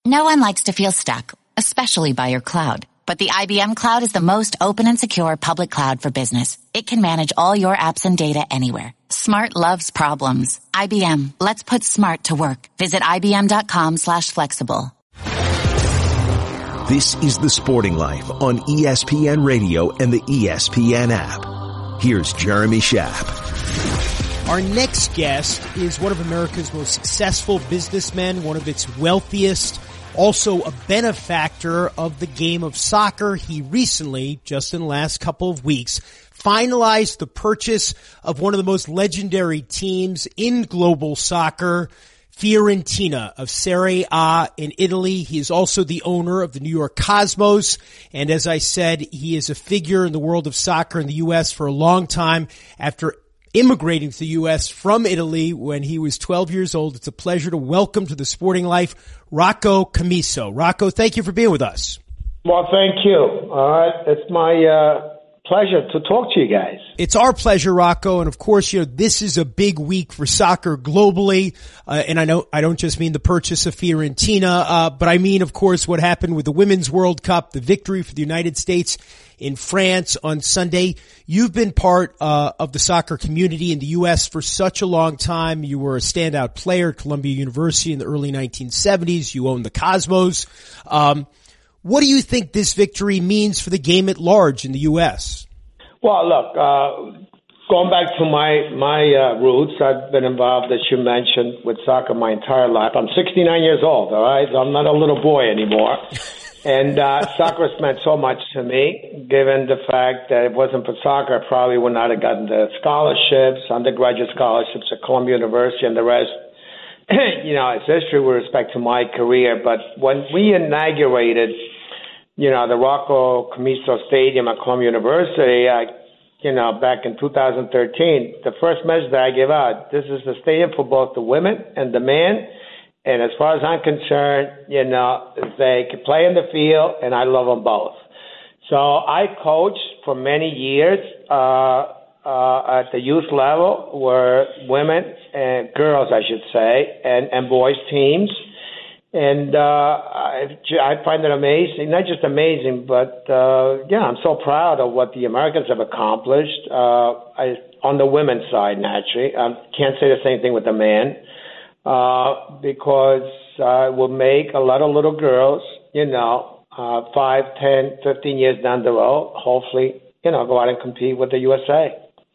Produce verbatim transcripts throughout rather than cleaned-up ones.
No one likes to feel stuck, especially by your cloud. But the I B M Cloud is the most open and secure public cloud for business. It can manage all your apps and data anywhere. Smart loves problems. I B M, let's put smart to work. Visit ibm.com slash flexible. This is The Sporting Life on E S P N Radio and the E S P N app. Here's Jeremy Schaap. Our next guest is one of America's most successful businessmen, one of its wealthiest, also a benefactor of the game of soccer. He recently, just in the last couple of weeks, finalized the purchase of one of the most legendary teams in global soccer, Fiorentina of Serie A in Italy. He is also the owner of the New York Cosmos. And as I said, he is a figure in the world of soccer in the U S for a long time. After immigrating to the U S from Italy when he was twelve years old, it's a pleasure to welcome to The Sporting Life, Rocco Commisso. Rocco, thank you for being with us. Well, thank you. All right. It's my uh, pleasure to talk to you guys. It's our pleasure, Rocco. And of course, you know, this is a big week for soccer globally. Uh, and I know I don't just mean the purchase of Fiorentina, uh, but I mean, of course, what happened with the Women's World Cup, the victory for the United States in France on Sunday. You've been part uh, of the soccer community in the U S for such a long time. You were a standout player at Columbia University in the early nineteen seventies. You owned the Cosmos. Um, what do you think this victory means for the game at large in the U S? Well, look, uh, going back to my my uh, roots, I've been involved, as you mentioned, with soccer my entire life. I'm sixty-nine years old, all right? I'm not a little boy anymore. And uh, soccer has meant so much to me, given the fact that it wasn't for soccer, I probably would not have gotten the scholarships, undergraduate scholarships at Columbia University and the rest. You know, it's history with respect to my career. But when we inaugurated, you know, the Rocco Commisso Stadium at Columbia University, I, you know, back in two thousand thirteen, the first message that I gave out, this is the stadium for both the women and the men. And as far as I'm concerned, you know, they can play in the field, and I love them both. So I coached for many years uh, uh, at the youth level, where women and girls, I should say, and, and boys teams. And uh, I, I find it amazing, not just amazing, but, uh, yeah, I'm so proud of what the Americans have accomplished uh, I, on the women's side, naturally. I can't say the same thing with the men. Uh, because uh, it will make a lot of little girls, you know, uh, five, ten, fifteen years down the road, hopefully, you know, go out and compete with the U S A.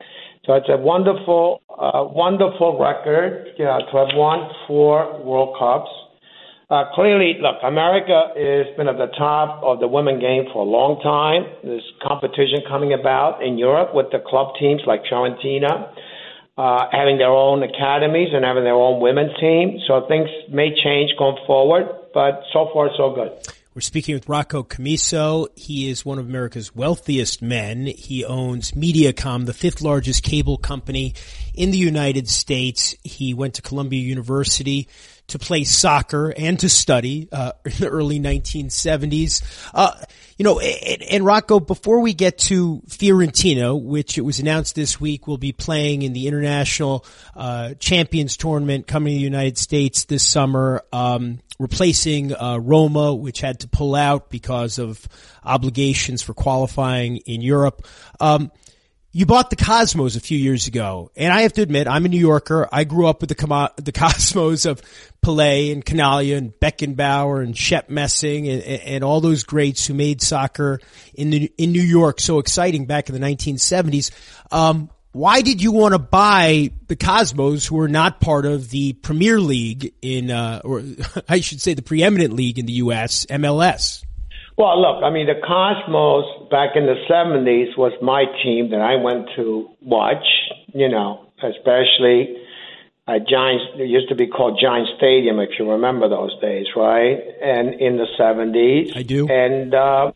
So it's a wonderful, uh, wonderful record, you know, to have won four World Cups. Uh, clearly, look, America has been at the top of the women game for a long time. There's competition coming about in Europe with the club teams like Fiorentina. Uh, having their own academies and having their own women's team. So things may change going forward, but so far so good. We're speaking with Rocco Commisso. He is one of America's wealthiest men. He owns Mediacom, the fifth largest cable company in the United States. He went to Columbia University to play soccer and to study uh, in the early nineteen seventies. Uh, you know, and, and Rocco, before we get to Fiorentina, which it was announced this week will be playing in the International uh, Champions Tournament coming to the United States this summer, um, replacing uh, Roma, which had to pull out because of obligations for qualifying in Europe. Um, You bought the Cosmos a few years ago, and I have to admit, I'm a New Yorker. I grew up with the Com- the Cosmos of Pelé and Canalia and Beckenbauer and Shep Messing and, and all those greats who made soccer in the, in New York so exciting back in the nineteen seventies. Um, why did you want to buy the Cosmos, who are not part of the Premier League in, uh, or I should say the preeminent league in the U S, M L S? Well, look, I mean, the Cosmos back in the seventies was my team that I went to watch, you know, especially at Giants. It used to be called Giant Stadium, if you remember those days, right? And in the seventies. I do. And, uh,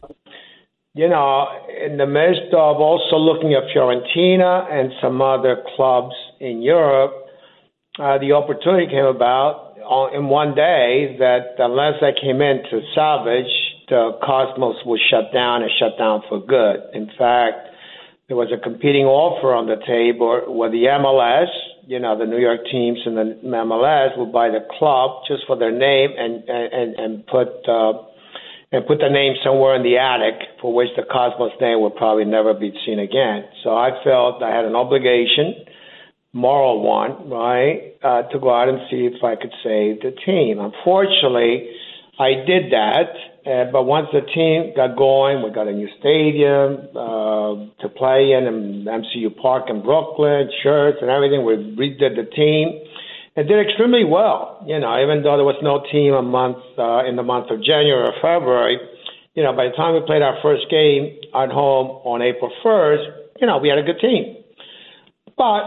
you know, in the midst of also looking at Fiorentina and some other clubs in Europe, uh, the opportunity came about in one day that unless I came in to salvage, the Cosmos was shut down and shut down for good. In fact, there was a competing offer on the table where the M L S you know, the New York teams and the M L S would buy the club just for their name and and and put uh, and put the name somewhere in the attic, for which the Cosmos name would probably never be seen again. So I felt I had an obligation, moral one, right, uh, to go out and see if I could save the team. Unfortunately, I did that, uh, but once the team got going, we got a new stadium uh, to play in, in M C U Park in Brooklyn, shirts and everything. We redid the team. It did extremely well, you know, even though there was no team a month uh, in the month of January or February. You know, by the time we played our first game at home on April first, you know, we had a good team. But,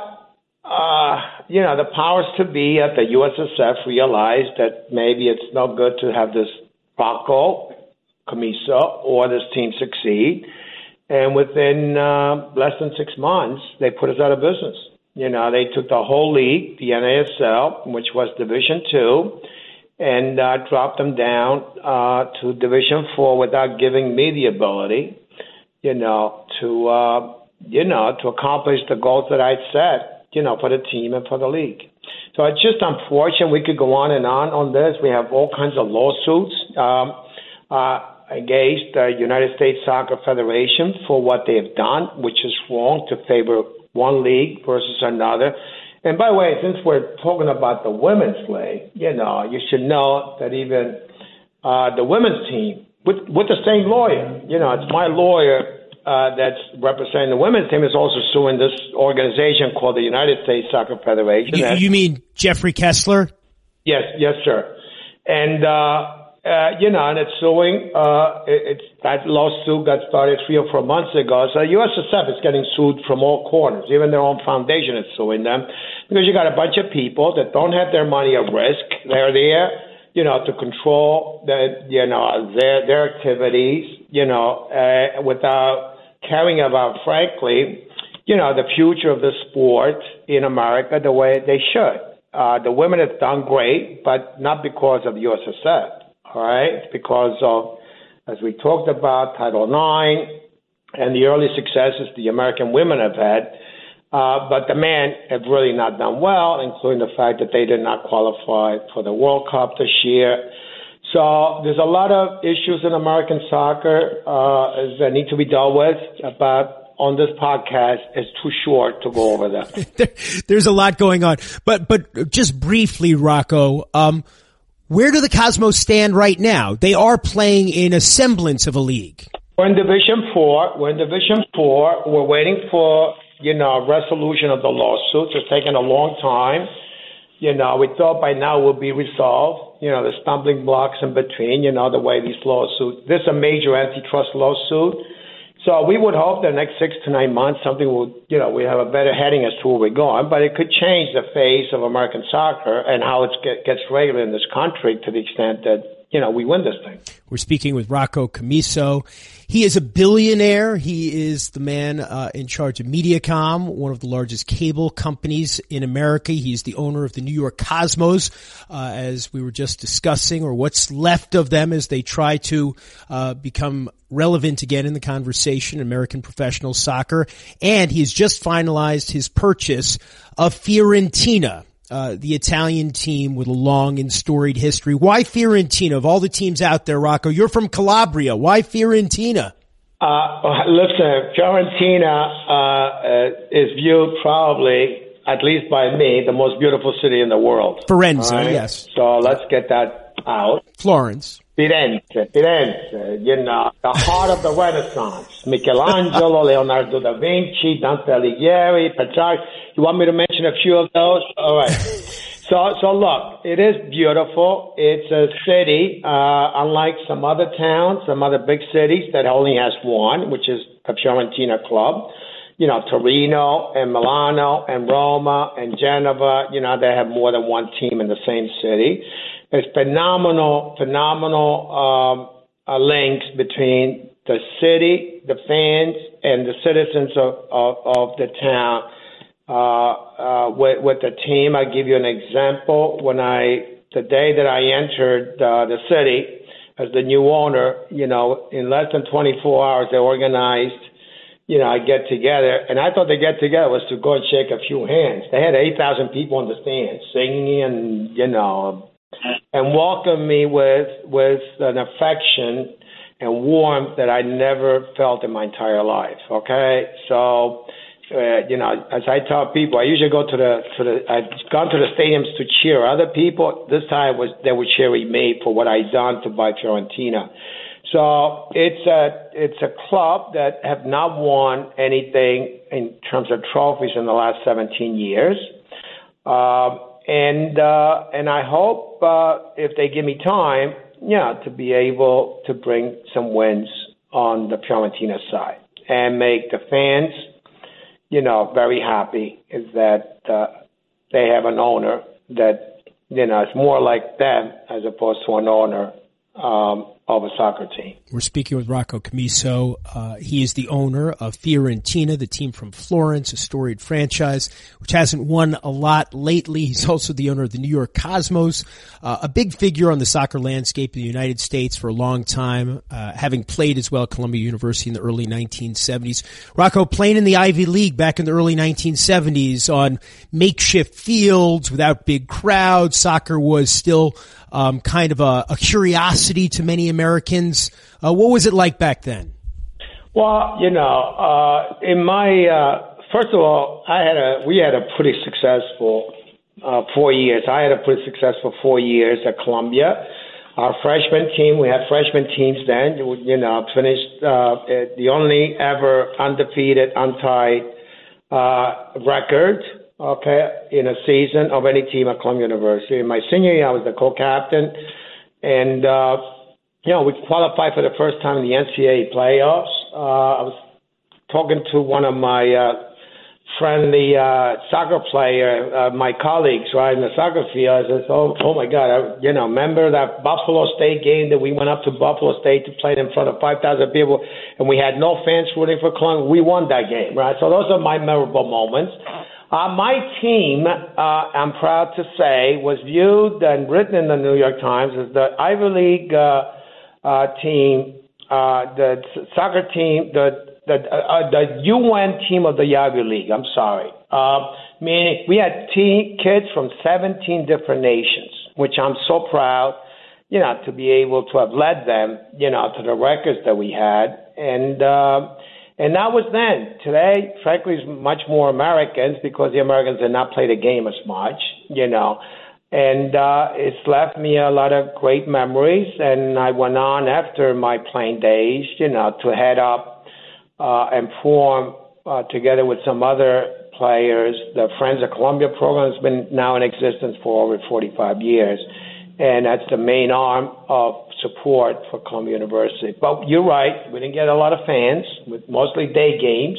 uh, you know, the powers to be at the U S S F realized that maybe it's no good to have this Rocco Commisso or this team succeed. And within uh, less than six months, they put us out of business. You know, they took the whole league, the N A S L, which was Division Two, and uh, dropped them down uh, to Division Four without giving me the ability, you know, to uh, you know to accomplish the goals that I'd set, you know, for the team and for the league. So it's just unfortunate. We could go on and on on this. We have all kinds of lawsuits um, uh, against the United States Soccer Federation for what they have done, which is wrong, to favor one league versus another. And by the way, since we're talking about the women's league, you know, you should know that even uh, the women's team, with with the same lawyer, you know, it's my lawyer uh, that's representing the women's team, is also suing this organization called the United States Soccer Federation. You, you mean Jeffrey Kessler? Yes, yes, sir. And, uh, Uh, you know, and it's suing. Uh, it, it's that lawsuit got started three or four months ago. So U S S F is getting sued from all corners. Even their own foundation is suing them because you got a bunch of people that don't have their money at risk. They're there, you know, to control the, you know, their their activities, you know, uh, without caring about, frankly, you know, the future of the sport in America the way they should. Uh, the women have done great, but not because of the U S S F. All right, because of, as we talked about, Title nine and the early successes the American women have had. Uh, but the men have really not done well, including the fact that they did not qualify for the World Cup this year. So there's a lot of issues in American soccer uh, that need to be dealt with, but on this podcast, it's too short to go over them. there, there's a lot going on. But, but just briefly, Rocco, um, where do the Cosmos stand right now? They are playing in a semblance of a league. We're in Division Four. We're in Division Four. We're waiting for, you know, resolution of the lawsuits. It's taken a long time. You know, we thought by now it would be resolved. You know, the stumbling blocks in between, you know, the way these lawsuits. This is a major antitrust lawsuit. So we would hope the next six to nine months something will, you know, we have a better heading as to where we're going. But it could change the face of American soccer and how it gets regulated in this country to the extent that, you know, we win this thing. We're speaking with Rocco Commisso. He is a billionaire. He is the man uh, in charge of Mediacom, one of the largest cable companies in America. He's the owner of the New York Cosmos, uh, as we were just discussing, or what's left of them as they try to uh, become relevant again in the conversation, American professional soccer. And he's just finalized his purchase of Fiorentina, Uh, the Italian team with a long and storied history. Why Fiorentina? Of all the teams out there, Rocco, you're from Calabria. Why Fiorentina? Uh, listen, Fiorentina uh, uh, is viewed probably, at least by me, the most beautiful city in the world. Firenze, right? Yes. So let's get that out. Florence. Firenze, Firenze, you know, the heart of the Renaissance. Michelangelo, Leonardo da Vinci, Dante Alighieri, Petrarch. You want me to mention a few of those? All right. So, so look, it is beautiful. It's a city, uh, unlike some other towns, some other big cities that only has one, which is the Fiorentina club. You know, Torino and Milano and Roma and Genova, you know, they have more than one team in the same city. There's phenomenal, phenomenal um, uh, links between the city, the fans, and the citizens of, of, of the town uh, uh, with, with the team. I'll give you an example. When I, the day that I entered uh, the city as the new owner, you know, in less than twenty-four hours, they organized, you know, I get together, and I thought the get together was to go and shake a few hands. They had eight thousand people in the stands singing and, you know, and welcomed me with, with an affection and warmth that I never felt in my entire life. Okay. So, uh, you know, as I tell people, I usually go to the, to the, I've gone to the stadiums to cheer other people. This time was, they were cheering me for what I'd done to buy Fiorentina. So it's a it's a club that have not won anything in terms of trophies in the last seventeen years, uh, and uh, and I hope uh, if they give me time, yeah, to be able to bring some wins on the Fiorentina side and make the fans, you know, very happy. Is that uh, they have an owner that, you know, is more like them as opposed to an owner Um, of a soccer team. We're speaking with Rocco Commisso. Uh, he is the owner of Fiorentina, the team from Florence, a storied franchise which hasn't won a lot lately. He's also the owner of the New York Cosmos, uh, a big figure on the soccer landscape in the United States for a long time, uh, having played as well at Columbia University in the early nineteen seventies. Rocco, playing in the Ivy League back in the early nineteen seventies on makeshift fields without big crowds. Soccer was still Um, kind of a, a curiosity to many Americans. Uh, what was it like back then? Well, you know, uh, in my, uh, first of all, I had a, we had a pretty successful, uh, four years. I had a pretty successful four years at Columbia. Our freshman team, we had freshman teams then, you know, finished, uh, the only ever undefeated, untied, uh, record. Okay, in a season of any team at Columbia University. In my senior year, I was the co-captain, and uh, you know, we qualified for the first time in the N C double A playoffs. Uh, I was talking to one of my uh, friendly uh, soccer player, uh, my colleagues, right, in the soccer field. I said, "Oh, oh my God! I, you know, remember that Buffalo State game that we went up to Buffalo State to play in front of five thousand people, and we had no fans rooting for Columbia? We won that game, right? So those are my memorable moments." Uh, my team, uh, I'm proud to say, was viewed and written in the New York Times as the Ivy League uh, uh, team, uh, the soccer team, the the, uh, the U N team of the Ivy League. I'm sorry. Uh, meaning we had teen, kids from seventeen different nations, which I'm so proud, you know, to be able to have led them, you know, to the records that we had. And, uh, And that was then. Today, frankly, is much more Americans because the Americans did not play the game as much, you know. And uh, it's left me a lot of great memories. And I went on after my playing days, you know, to head up uh, and form, uh, together with some other players, the Friends of Columbia program has been now in existence for over forty-five years. And that's the main arm of support for Columbia University. But you're right, we didn't get a lot of fans, with mostly day games,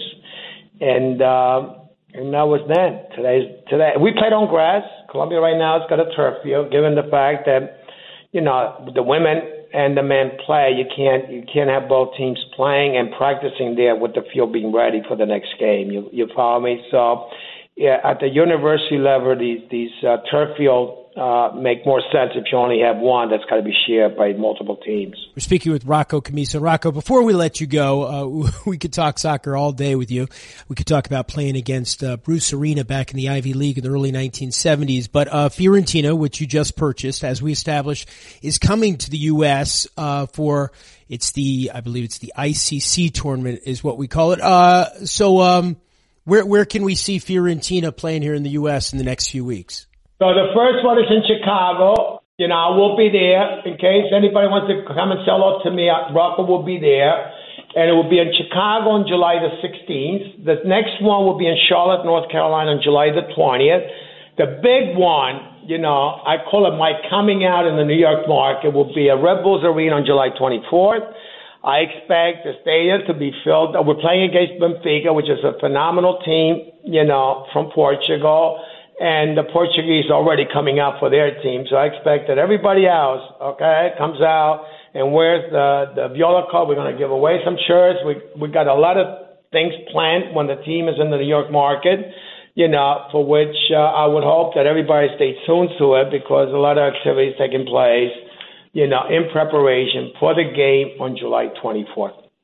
and um, and that was then. Today's today we played on grass. Columbia right now has got a turf field. Given the fact that, you know, the women and the men play, you can't you can't have both teams playing and practicing there with the field being ready for the next game. You you follow me? So yeah, at the university level, these these uh, turf field Uh, make more sense if you only have one that's got to be shared by multiple teams. We're speaking with Rocco Commisso. Rocco, before we let you go, uh, we could talk soccer all day with you. We could talk about playing against uh, Bruce Arena back in the Ivy League in the early nineteen seventies. But uh, Fiorentina, which you just purchased, as we established, is coming to the U S uh, for it's the I believe it's the I C C tournament is what we call it. Uh, so um, where where can we see Fiorentina playing here in the U S in the next few weeks? So the first one is in Chicago. You know, I will be there in case anybody wants to come and sell out to me. Rocco will be there. And it will be in Chicago on July the sixteenth. The next one will be in Charlotte, North Carolina on July the twentieth. The big one, you know, I call it my coming out in the New York market, will be at Red Bulls Arena on July twenty-fourth. I expect the stadium to be filled. We're playing against Benfica, which is a phenomenal team, you know, from Portugal. And the Portuguese are already coming out for their team. So I expect that everybody else, okay, comes out and wears the, the Viola Cup. We're going to give away some shirts. We we got a lot of things planned when the team is in the New York market, you know, for which uh, I would hope that everybody stays tuned to it because a lot of activities taking place, you know, in preparation for the game on July twenty-fourth.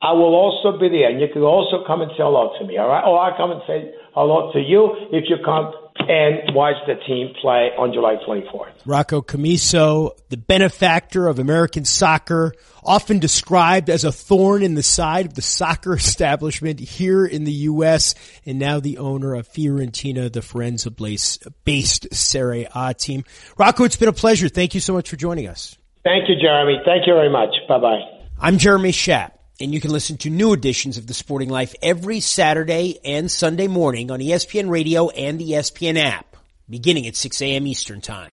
I will also be there, and you can also come and say hello to me, all right? Or I'll come and say hello to you if you come and watch the team play on July twenty-fourth. Rocco Commisso, the benefactor of American soccer, often described as a thorn in the side of the soccer establishment here in the U S, and now the owner of Fiorentina, the Firenze-based Serie A team. Rocco, it's been a pleasure. Thank you so much for joining us. Thank you, Jeremy. Thank you very much. Bye-bye. I'm Jeremy Schaap, and you can listen to new editions of The Sporting Life every Saturday and Sunday morning on E S P N Radio and the E S P N app, beginning at six a.m. Eastern Time.